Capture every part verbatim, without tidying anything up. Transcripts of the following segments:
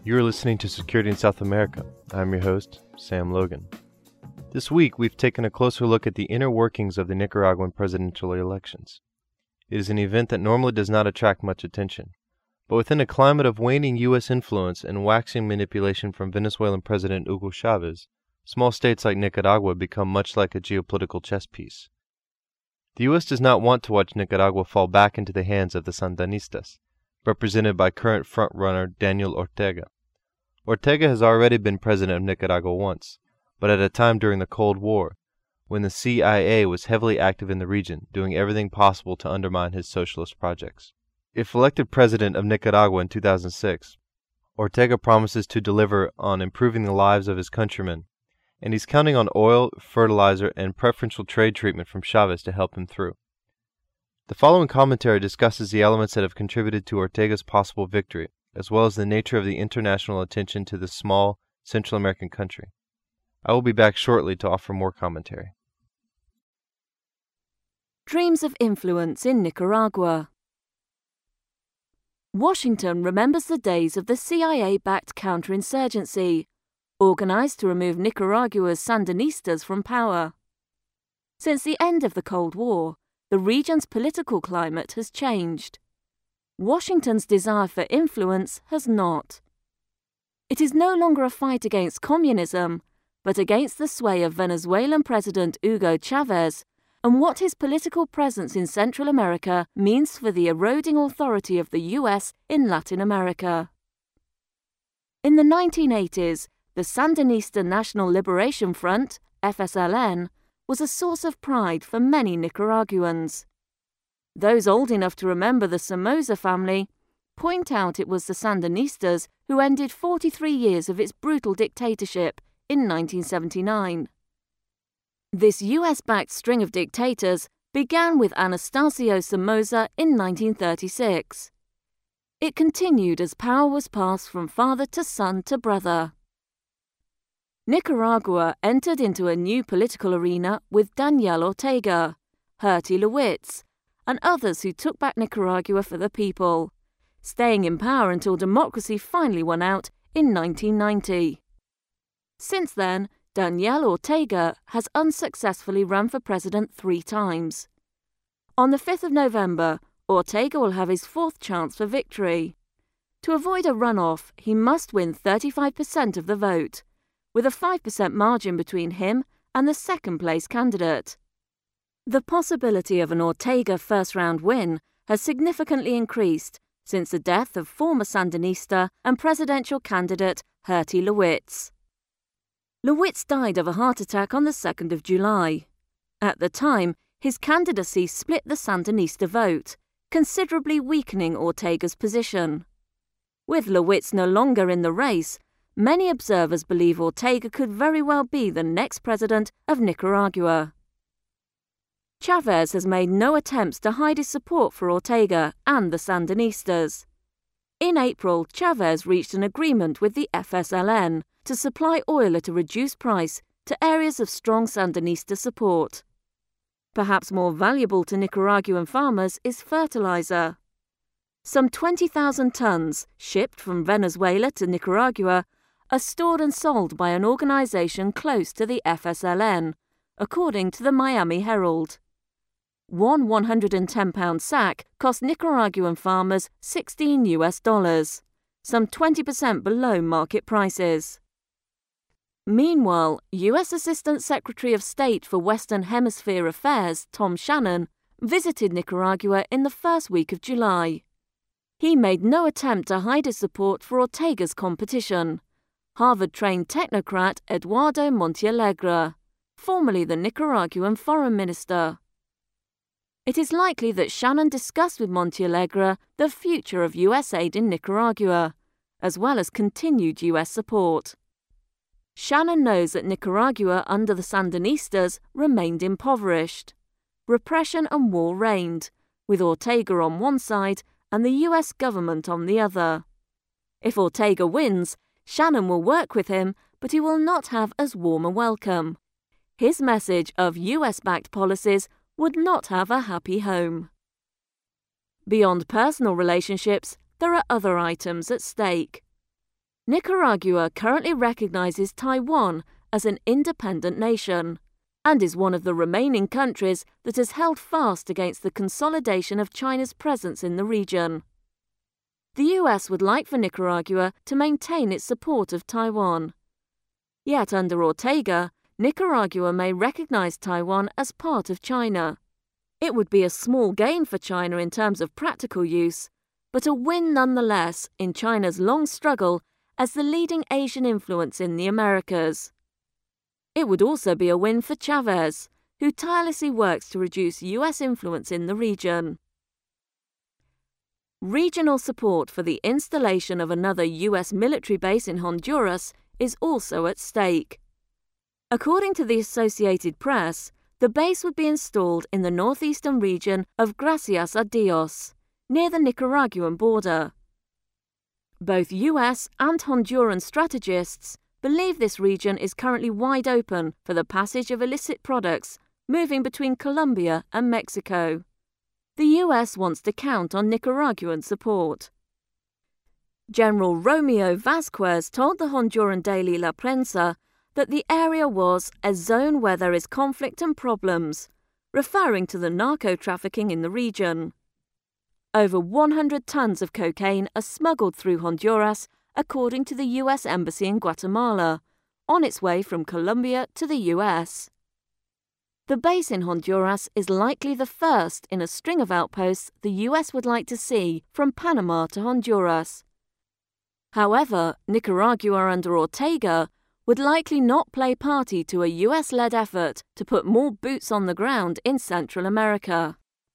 You're listening to Security in South America. I'm your host, Sam Logan. This week, we've taken a closer look at the inner workings of the Nicaraguan presidential elections. It is an event that normally does not attract much attention, but within a climate of waning U S influence and waxing manipulation from Venezuelan President Hugo Chavez, small states like Nicaragua become much like a geopolitical chess piece. The U S does not want to watch Nicaragua fall back into the hands of the Sandinistas, represented by current front-runner Daniel Ortega. Ortega has already been president of Nicaragua once, but at a time during the Cold War, when the C I A was heavily active in the region, doing everything possible to undermine his socialist projects. If elected president of Nicaragua in two thousand six, Ortega promises to deliver on improving the lives of his countrymen, and he's counting on oil, fertilizer, and preferential trade treatment from Chavez to help him through. The following commentary discusses the elements that have contributed to Ortega's possible victory, as well as the nature of the international attention to this small Central American country. I will be back shortly to offer more commentary. Dreams of influence in Nicaragua. Washington remembers the days of the C I A-backed counterinsurgency, organized to remove Nicaragua's Sandinistas from power. Since the end of the Cold War, the region's political climate has changed. Washington's desire for influence has not. It is no longer a fight against communism, but against the sway of Venezuelan President Hugo Chavez and what his political presence in Central America means for the eroding authority of the U S in Latin America. In the nineteen eighties, the Sandinista National Liberation Front, F S L N, was a source of pride for many Nicaraguans. Those old enough to remember the Somoza family point out it was the Sandinistas who ended forty-three years of its brutal dictatorship in nineteen seventy-nine. This U S-backed string of dictators began with Anastasio Somoza in nineteen thirty-six. It continued as power was passed from father to son to brother. Nicaragua entered into a new political arena with Daniel Ortega, Herty Lewitz, and others who took back Nicaragua for the people, staying in power until democracy finally won out in nineteen ninety. Since then, Daniel Ortega has unsuccessfully run for president three times. On the fifth of November, Ortega will have his fourth chance for victory. To avoid a runoff, he must win thirty-five percent of the vote, with a five percent margin between him and the second-place candidate. The possibility of an Ortega first-round win has significantly increased since the death of former Sandinista and presidential candidate Herty Lewitz. Lewitz died of a heart attack on the second of July. At the time, his candidacy split the Sandinista vote, considerably weakening Ortega's position. With Lewitz no longer in the race, many observers believe Ortega could very well be the next president of Nicaragua. Chavez has made no attempts to hide his support for Ortega and the Sandinistas. In April, Chavez reached an agreement with the F S L N to supply oil at a reduced price to areas of strong Sandinista support. Perhaps more valuable to Nicaraguan farmers is fertilizer. Some twenty thousand tons, shipped from Venezuela to Nicaragua, are stored and sold by an organization close to the F S L N, according to the Miami Herald. One one hundred ten pound sack cost Nicaraguan farmers sixteen U S dollars, some twenty percent below market prices. Meanwhile, U S Assistant Secretary of State for Western Hemisphere Affairs Tom Shannon visited Nicaragua in the first week of July. He made no attempt to hide his support for Ortega's competition, Harvard-trained technocrat Eduardo Montealegre, formerly the Nicaraguan foreign minister. It is likely that Shannon discussed with Montealegre the future of U S aid in Nicaragua, as well as continued U S support. Shannon knows that Nicaragua under the Sandinistas remained impoverished. Repression and war reigned, with Ortega on one side and the U S government on the other. If Ortega wins, Shannon will work with him, but he will not have as warm a welcome. His message of U S-backed policies would not have a happy home. Beyond personal relationships, there are other items at stake. Nicaragua currently recognizes Taiwan as an independent nation and is one of the remaining countries that has held fast against the consolidation of China's presence in the region. The U S would like for Nicaragua to maintain its support of Taiwan. Yet under Ortega, Nicaragua may recognize Taiwan as part of China. It would be a small gain for China in terms of practical use, but a win nonetheless in China's long struggle as the leading Asian influence in the Americas. It would also be a win for Chavez, who tirelessly works to reduce U S influence in the region. Regional support for the installation of another U S military base in Honduras is also at stake. According to the Associated Press, the base would be installed in the northeastern region of Gracias a Dios, near the Nicaraguan border. Both U S and Honduran strategists believe this region is currently wide open for the passage of illicit products moving between Colombia and Mexico. The U S wants to count on Nicaraguan support. General Romeo Vasquez told the Honduran daily La Prensa that the area was a zone where there is conflict and problems, referring to the narco-trafficking in the region. Over one hundred tons of cocaine are smuggled through Honduras, according to the U S Embassy in Guatemala, on its way from Colombia to the U S. The base in Honduras is likely the first in a string of outposts the U S would like to see from Panama to Honduras. However, Nicaragua under Ortega would likely not play party to a U S-led effort to put more boots on the ground in Central America.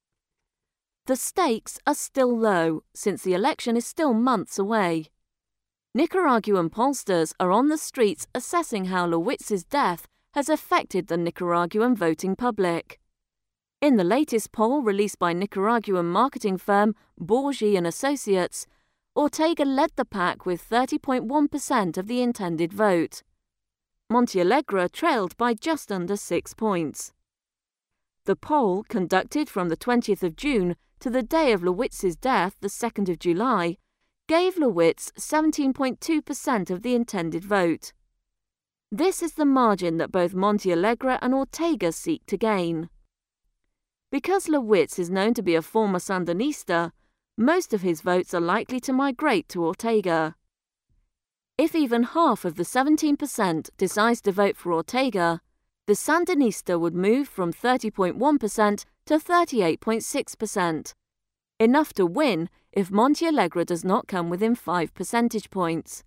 The stakes are still low, since the election is still months away. Nicaraguan pollsters are on the streets assessing how Lewitz's death has affected the Nicaraguan voting public. In the latest poll released by Nicaraguan marketing firm Borgi and Associates, Ortega led the pack with thirty point one percent of the intended vote. Montealegre trailed by just under six points. The poll, conducted from the twentieth of June to the day of Lewitz's death, the second of July, gave Lewitz seventeen point two percent of the intended vote. This is the margin that both Montealegre and Ortega seek to gain. Because Lewitz is known to be a former Sandinista, most of his votes are likely to migrate to Ortega. If even half of the seventeen percent decides to vote for Ortega, the Sandinista would move from thirty point one percent to thirty-eight point six percent, enough to win if Montealegre does not come within five percentage points.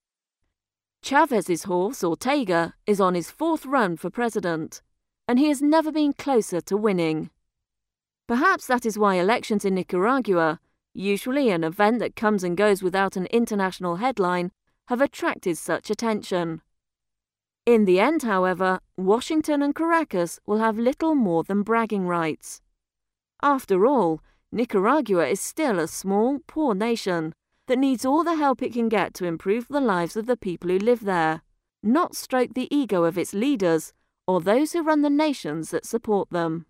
Chavez's horse, Ortega, is on his fourth run for president, and he has never been closer to winning. Perhaps that is why elections in Nicaragua, usually an event that comes and goes without an international headline, have attracted such attention. In the end, however, Washington and Caracas will have little more than bragging rights. After all, Nicaragua is still a small, poor nation that needs all the help it can get to improve the lives of the people who live there, not stroke the ego of its leaders or those who run the nations that support them.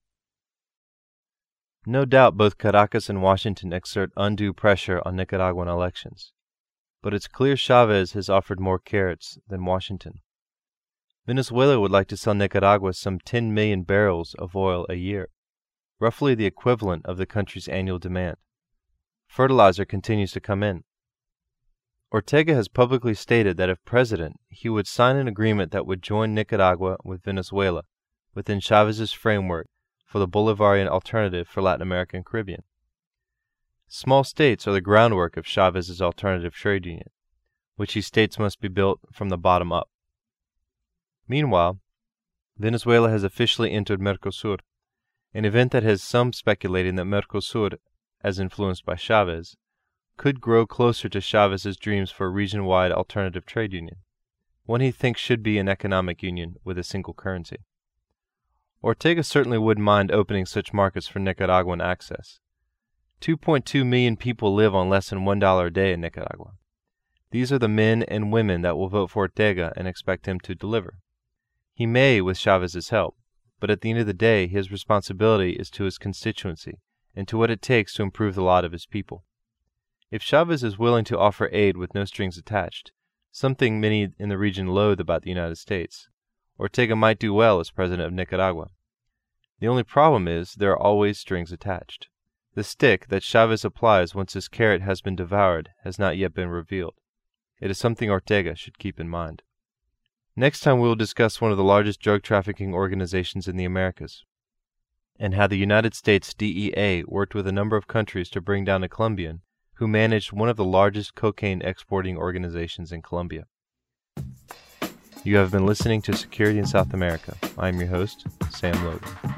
No doubt both Caracas and Washington exert undue pressure on Nicaraguan elections, but it's clear Chavez has offered more carrots than Washington. Venezuela would like to sell Nicaragua some ten million barrels of oil a year, roughly the equivalent of the country's annual demand. Fertilizer continues to come in. Ortega has publicly stated that if president, he would sign an agreement that would join Nicaragua with Venezuela within Chavez's framework for the Bolivarian alternative for Latin America and Caribbean. Small states are the groundwork of Chavez's alternative trade union, which he states must be built from the bottom up. Meanwhile, Venezuela has officially entered Mercosur, an event that has some speculating that Mercosur, as influenced by Chavez, could grow closer to Chavez's dreams for a region-wide alternative trade union, one he thinks should be an economic union with a single currency. Ortega certainly wouldn't mind opening such markets for Nicaraguan access. two point two million people live on less than one dollar a day in Nicaragua. These are the men and women that will vote for Ortega and expect him to deliver. He may with Chavez's help, but at the end of the day his responsibility is to his constituency and to what it takes to improve the lot of his people. If Chavez is willing to offer aid with no strings attached, something many in the region loathe about the United States, Ortega might do well as president of Nicaragua. The only problem is there are always strings attached. The stick that Chavez applies once his carrot has been devoured has not yet been revealed. It is something Ortega should keep in mind. Next time we will discuss one of the largest drug trafficking organizations in the Americas, and how the United States D E A worked with a number of countries to bring down a Colombian who managed one of the largest cocaine exporting organizations in Colombia. You have been listening to Security in South America. I am your host, Sam Logan.